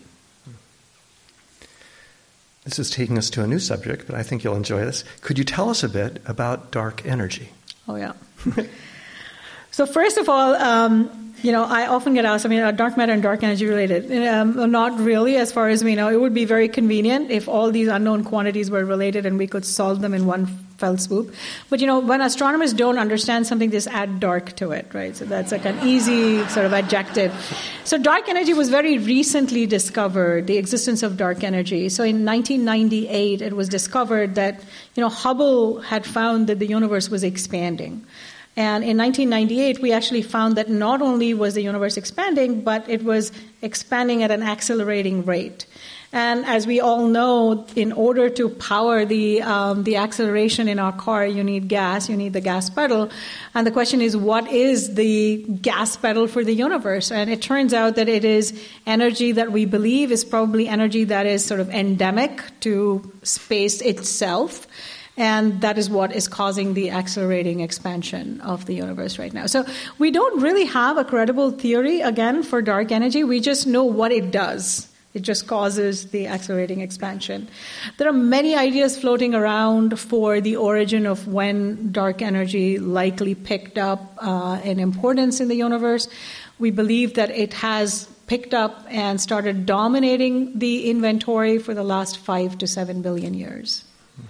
This is taking us to a new subject, but I think you'll enjoy this. Could you tell us a bit about dark energy? Oh, yeah. So first of all, um, you know, I often get asked, I mean, are dark matter and dark energy related? Um, not really, as far as we know. It would be very convenient if all these unknown quantities were related and we could solve them in one fell swoop. But, you know, when astronomers don't understand something, they just add dark to it, right? So that's like an easy sort of adjective. So dark energy was very recently discovered, the existence of dark energy. So in nineteen ninety-eight, it was discovered that, you know, Hubble had found that the universe was expanding. And in nineteen ninety-eight, we actually found that not only was the universe expanding, but it was expanding at an accelerating rate. And as we all know, in order to power the um, the acceleration in our car, you need gas, you need the gas pedal. And the question is, what is the gas pedal for the universe? And it turns out that it is energy that we believe is probably energy that is sort of endemic to space itself. And that is what is causing the accelerating expansion of the universe right now. So we don't really have a credible theory, again, for dark energy. We just know what it does. It just causes the accelerating expansion. There are many ideas floating around for the origin of when dark energy likely picked up uh, in importance in the universe. We believe that it has picked up and started dominating the inventory for the last five to seven billion years.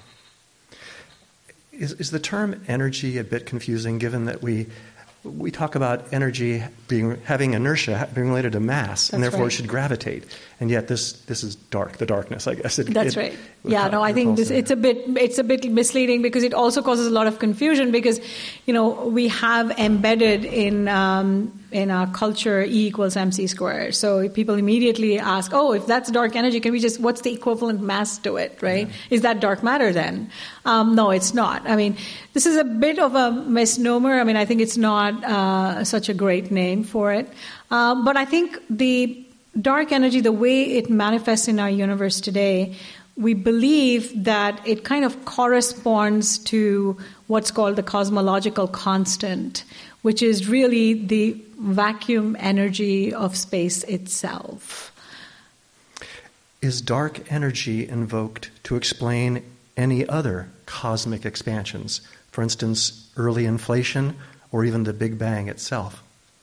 Is, is the term energy a bit confusing, given that we we talk about energy being having inertia, being related to mass, That's and therefore right. it should gravitate, and yet this this is dark, the darkness, I guess. It, That's it, right. It, Yeah, no, I think this, it's a bit it's a bit misleading because it also causes a lot of confusion because, you know, we have embedded in um, in our culture E equals mc squared. So people immediately ask, oh, if that's dark energy, can we just, what's the equivalent mass to it, right? Yeah. Is that dark matter then? Um, no, it's not. I mean, this is a bit of a misnomer. I mean, I think it's not uh, such a great name for it. Uh, but I think the dark energy, the way it manifests in our universe today, we believe that it kind of corresponds to what's called the cosmological constant, which is really the vacuum energy of space itself. Is dark energy invoked to explain any other cosmic expansions? For instance, early inflation or even the Big Bang itself?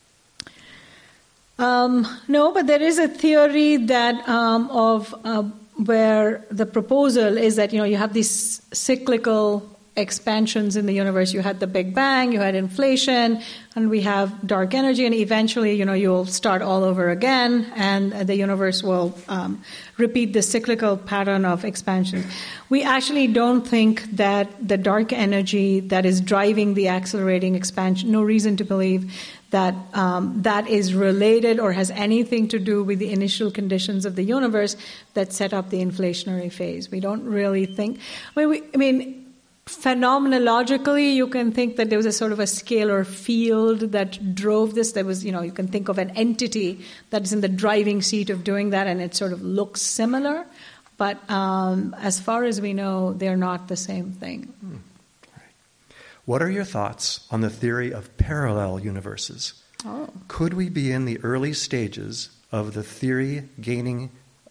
Um, no, but there is a theory that um, of uh, where the proposal is that, you know, you have these cyclical expansions in the universe. You had the Big Bang, you had inflation, and we have dark energy, and eventually, you know, you'll start all over again, and the universe will um, repeat the cyclical pattern of expansion. We actually don't think that the dark energy that is driving the accelerating expansion, no reason to believe that um, that is related or has anything to do with the initial conditions of the universe that set up the inflationary phase. We don't really think, I mean, we, I mean phenomenologically, you can think that there was a sort of a scalar field that drove this. There was, you know, you can think of an entity that is in the driving seat of doing that, and it sort of looks similar. But um, as far as we know, they're not the same thing. Hmm. Right. What are your thoughts on the theory of parallel universes? Oh. Could we be in the early stages of the theory gaining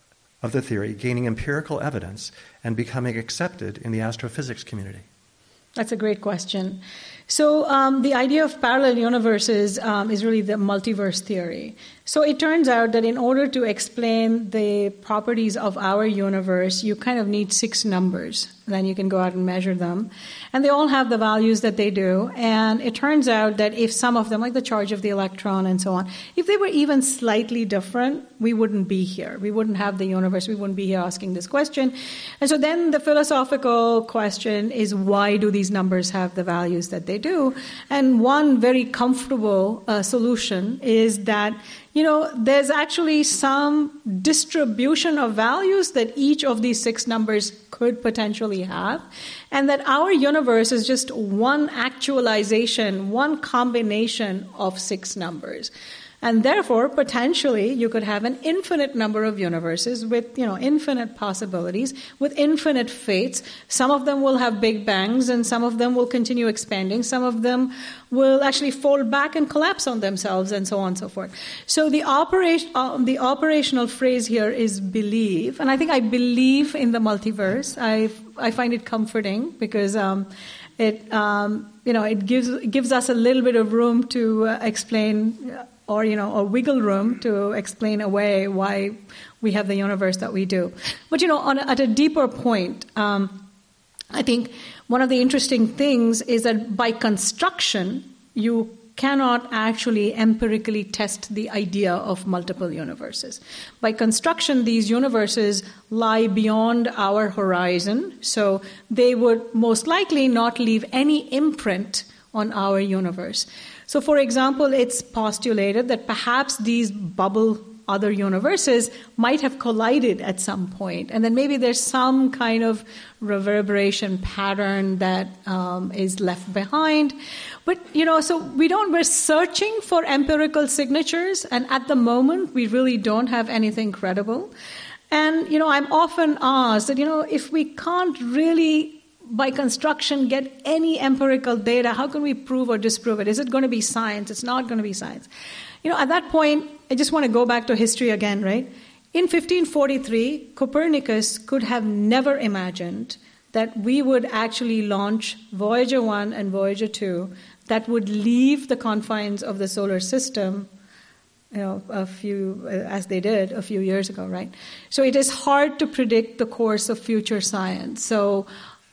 of the theory gaining empirical evidence and becoming accepted in the astrophysics community? That's a great question. So um, the idea of parallel universes um, is really the multiverse theory. So it turns out that in order to explain the properties of our universe, you kind of need six numbers. Then you can go out and measure them. And they all have the values that they do. And it turns out that if some of them, like the charge of the electron and so on, if they were even slightly different, we wouldn't be here. We wouldn't have the universe. We wouldn't be here asking this question. And so then the philosophical question is, why do these numbers have the values that they do? And one very comfortable uh, solution is that, you know, there's actually some distribution of values that each of these six numbers could potentially have, and that our universe is just one actualization, one combination of six numbers. And therefore, potentially, you could have an infinite number of universes with, you know, infinite possibilities, with infinite fates. Some of them will have big bangs, and some of them will continue expanding. Some of them will actually fold back and collapse on themselves, and so on and so forth. So the, operation, uh, the operational phrase here is believe. And I think I believe in the multiverse. I, I find it comforting because um, it, um, you know, it gives, gives us a little bit of room to uh, explain uh, or, you know, or wiggle room to explain away why we have the universe that we do. But, you know, on a, at a deeper point, um, I think one of the interesting things is that by construction, you cannot actually empirically test the idea of multiple universes. By construction, these universes lie beyond our horizon, so they would most likely not leave any imprint on our universe. So, for example, it's postulated that perhaps these bubble other universes might have collided at some point, and then maybe there's some kind of reverberation pattern that um, is left behind. But, you know, so we don't, we're searching for empirical signatures, and at the moment, we really don't have anything credible. And, you know, I'm often asked that, you know, if we can't really by construction get any empirical data, how can we prove or disprove it? Is it going to be science? It's not going to be science. You know, at that point, I just want to go back to history again, right? In fifteen forty-three, Copernicus could have never imagined that we would actually launch Voyager one and Voyager two that would leave the confines of the solar system, you know, a few, as they did a few years ago, right? So it is hard to predict the course of future science. So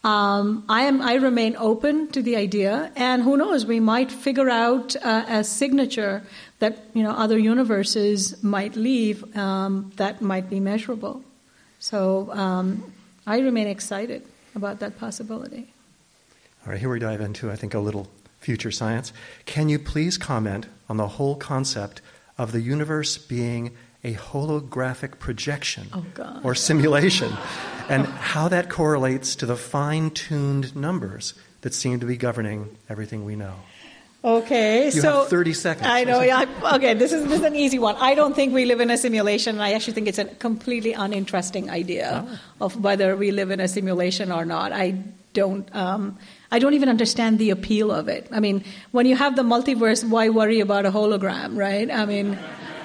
Um, I am. I remain open to the idea, and who knows? We might figure out uh, a signature that, you know, other universes might leave um, that might be measurable. So um, I remain excited about that possibility. All right, here we dive into, I think, a little future science. Can you please comment on the whole concept of the universe being a holographic projection oh, God. or simulation, and how that correlates to the fine-tuned numbers that seem to be governing everything we know? Okay, you so have thirty seconds. I know. Yeah. Okay, this is this is an easy one. I don't think we live in a simulation, and I actually think it's a completely uninteresting idea oh. of whether we live in a simulation or not. I don't. Um, I don't even understand the appeal of it. I mean, when you have the multiverse, why worry about a hologram, right? I mean.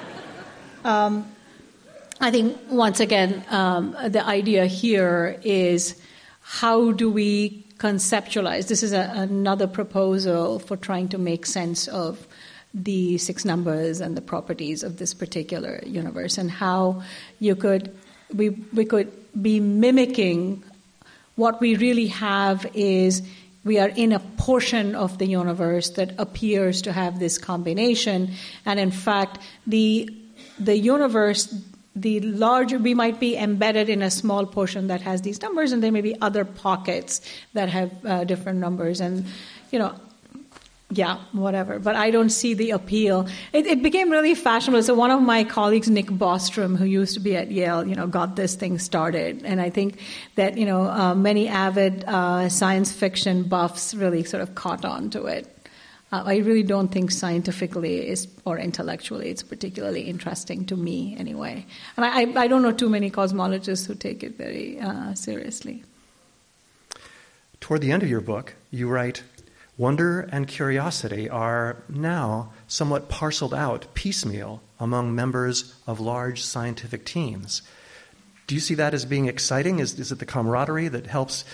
Um, I think, once again, um, the idea here is how do we conceptualize? This is a, another proposal for trying to make sense of the six numbers and the properties of this particular universe, and how you could we we could be mimicking what we really have is we are in a portion of the universe that appears to have this combination, and in fact, the The universe, the larger, we might be embedded in a small portion that has these numbers, and there may be other pockets that have uh, different numbers. And, you know, yeah, whatever. But I don't see the appeal. It, it became really fashionable. So one of my colleagues, Nick Bostrom, who used to be at Yale, you know, got this thing started. And I think that, you know, uh, many avid uh, science fiction buffs really sort of caught on to it. Uh, I really don't think scientifically is, or intellectually it's particularly interesting to me anyway. And I, I don't know too many cosmologists who take it very uh, seriously. Toward the end of your book, you write, Wonder and curiosity are now somewhat parceled out piecemeal among members of large scientific teams. Do you see that as being exciting? Is, is it the camaraderie that helps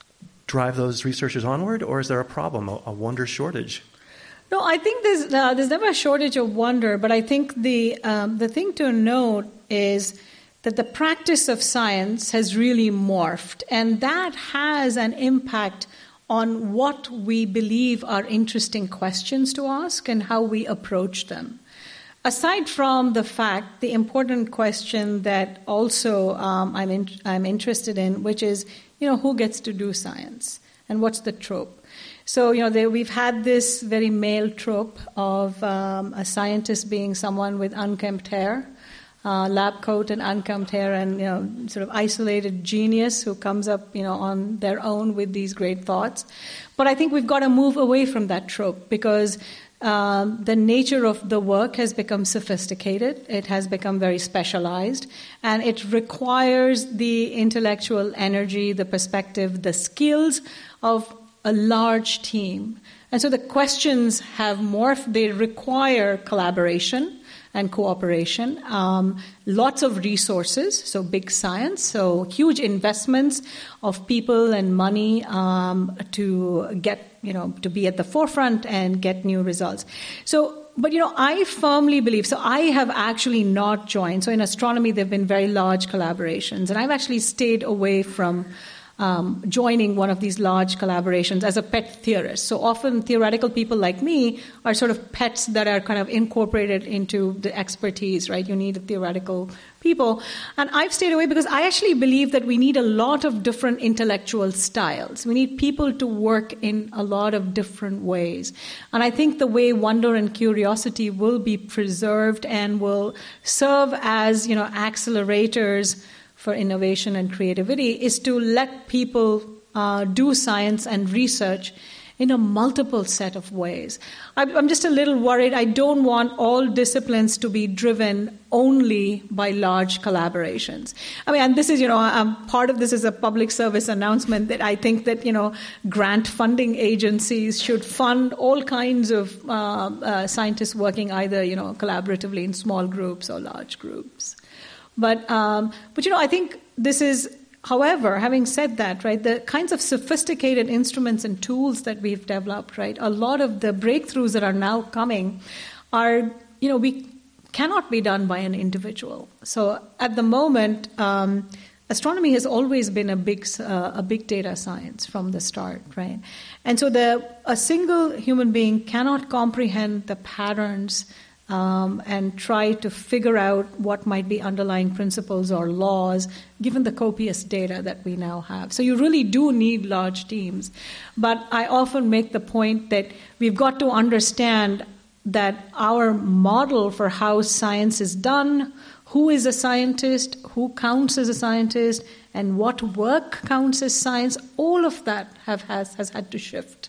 drive those researchers onward, or is there a problem, a, a wonder shortage? No, I think there's uh, there's never a shortage of wonder, but I think the um, the thing to note is that the practice of science has really morphed, and that has an impact on what we believe are interesting questions to ask and how we approach them. Aside from the fact, the important question that also um, I'm in, I'm interested in, which is, you know, who gets to do science and what's the trope? So, you know, there, we've had this very male trope of um, a scientist being someone with unkempt hair, uh, lab coat and unkempt hair, and, you know, sort of isolated genius who comes up, you know, on their own with these great thoughts. But I think we've got to move away from that trope because Um, the nature of the work has become sophisticated. It has become very specialized, and it requires the intellectual energy, the perspective, the skills of a large team. And so the questions have morphed. They require collaboration and cooperation, um, lots of resources, so big science, so huge investments of people and money um, to get, you know, to be at the forefront and get new results. So, but, you know, I firmly believe, so I have actually not joined. So in astronomy, there have been very large collaborations, and I've actually stayed away from Um, joining one of these large collaborations as a pet theorist. So often theoretical people like me are sort of pets that are kind of incorporated into the expertise, right? You need theoretical people. And I've stayed away because I actually believe that we need a lot of different intellectual styles. We need people to work in a lot of different ways. And I think the way wonder and curiosity will be preserved and will serve as, you know, accelerators for innovation and creativity is to let people uh, do science and research in a multiple set of ways. I'm just a little worried. I don't want all disciplines to be driven only by large collaborations. I mean, and this is, you know, um, part of this is a public service announcement that I think that, you know, grant funding agencies should fund all kinds of uh, uh, scientists working either, you know, collaboratively in small groups or large groups. But, um, but you know, I think this is, however, having said that, right, the kinds of sophisticated instruments and tools that we've developed, right, a lot of the breakthroughs that are now coming are, you know, we cannot be done by an individual. So at the moment, um, astronomy has always been a big, uh, a big data science from the start, right? And so the a single human being cannot comprehend the patterns Um, and try to figure out what might be underlying principles or laws, given the copious data that we now have. So you really do need large teams. But I often make the point that we've got to understand that our model for how science is done, who is a scientist, who counts as a scientist, and what work counts as science, all of that have, has, has had to shift.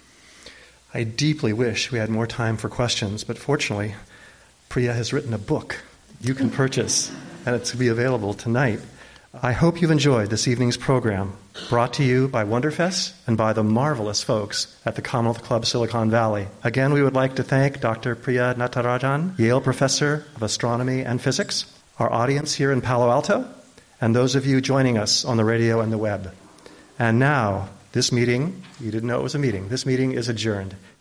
I deeply wish we had more time for questions, but fortunately, Priya has written a book you can purchase, and it's to be available tonight. I hope you've enjoyed this evening's program, brought to you by Wonderfest and by the marvelous folks at the Commonwealth Club Silicon Valley. Again, we would like to thank Doctor Priya Natarajan, Yale Professor of Astronomy and Physics, our audience here in Palo Alto, and those of you joining us on the radio and the web. And now, this meeting, you didn't know it was a meeting, this meeting is adjourned.